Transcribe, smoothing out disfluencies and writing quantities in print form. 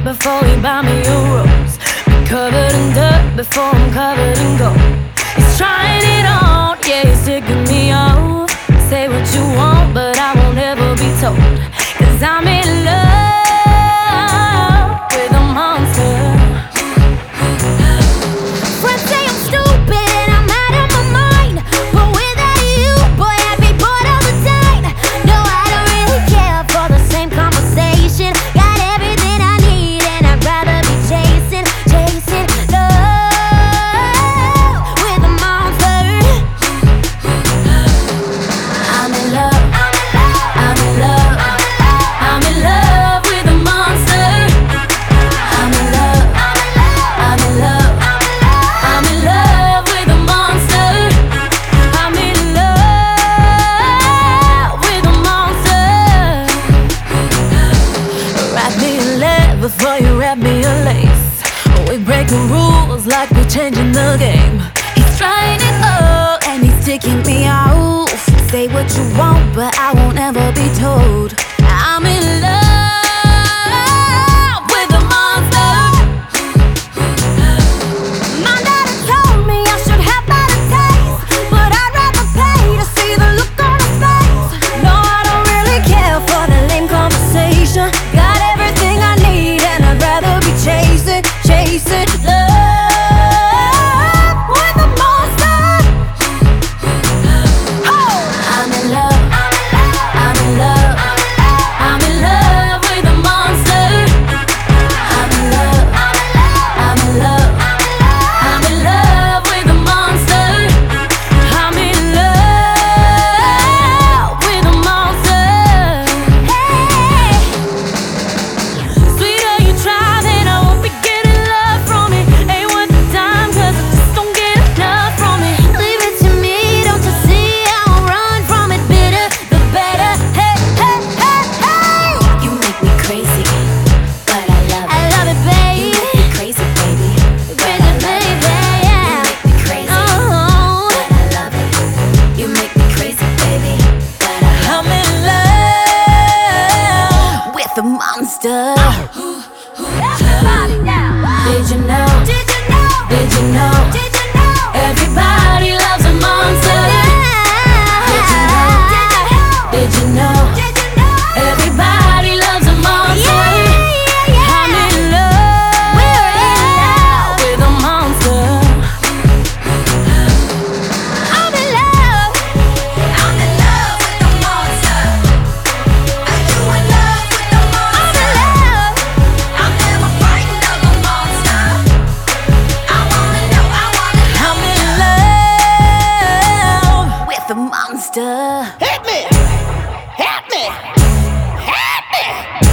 before he buy me a rose. Be covered in dirt before I'm covered in gold. He's trying it on, yeah, he's ticking me off. Say what you want, but I won't ever be told. 'Cause I'm in love with a monster. Friends say I'm stupid and I'm out of my mind, but without you, boy, I'd be bored all the time. No, I don't really care for the same conversation. Got everything I need and I'd rather be chasing love with a monster. I'm in love, I'm in love, I'm in love with a monster. I'm in love, I'm in love, I'm in love with a monster. I'm in love with a monster. Wrap me in lead before you wrap me in lace. We breaking rules like we're changing the game. He's trying it all and he's taking me out. Say what you want, but I won't ever be told. I'm in love with a monster. My daddy told me I should have better taste, but I'd rather pay to see the look on his face. No, I don't really care for the lame conversation. Got everything I need and I'd rather be chasing love with a monster. Oh, I'm in love, I'm in love, I'm in love with a monster. I'm in love, I'm in love, I'm in love with a monster. I'm in love with a monster. Hey, sweeter you try, then I won't be getting love from it. Ain't worth the time, 'cause I just don't get enough from it. Leave it to me, don't you see? I won't run from it. Bitter, the better. Hey, hey, hey, hey. You make me crazy, but I love it. I love it, baby. You make me crazy, baby, but I Crazy, love it. baby, You yeah. make me crazy, Oh, but I love it. You make me crazy, baby, but I love I'm in love with a monster. Everybody now. Did you know? Did you know? Did you know? Did you know? Everybody loves a monster. Did you know? Did you know? Did you know? Everybody loves a monster. I'm in love. We're in love with a monster. I'm in love. I'm in love with a monster. Are you in love with a monster? I'm in love. I'm never frightened of a monster. I wanna know, I wanna know. I'm in love with a monster. Hit me! Hit me! Hit me!